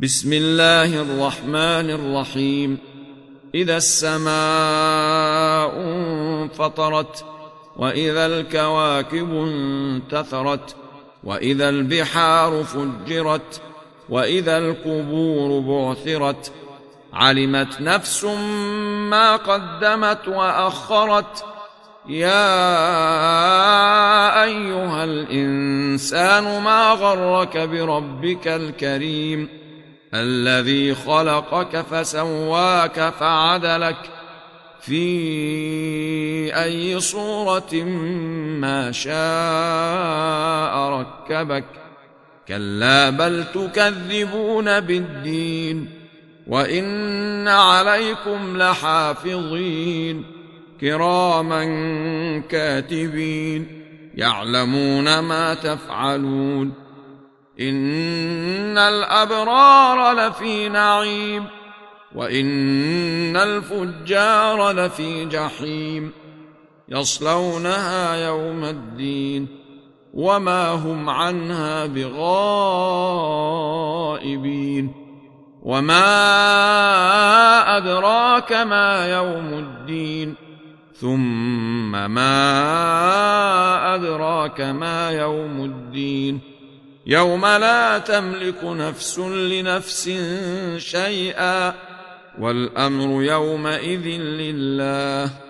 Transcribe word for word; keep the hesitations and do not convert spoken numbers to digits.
بسم الله الرحمن الرحيم. إذا السماء انفطرت، وإذا الكواكب انتثرت، وإذا البحار فجرت، وإذا القبور بعثرت، علمت نفس ما قدمت وأخرت. يا أيها الإنسان ما غرك بربك الكريم الذي خلقك فسواك فعدلك في أي صورة ما شاء ركبك. كلا بل تكذبون بالدين، وإن عليكم لحافظين كراما كاتبين يعلمون ما تفعلون. إن الأبرار لفي نعيم، وإن الفجار لفي جحيم، يصلونها يوم الدين وما هم عنها بغائبين. وما أدراك ما يوم الدين، ثم ما أدراك ما يوم الدين. يوم لا تملك نفس لنفس شيئا، والأمر يومئذ لله.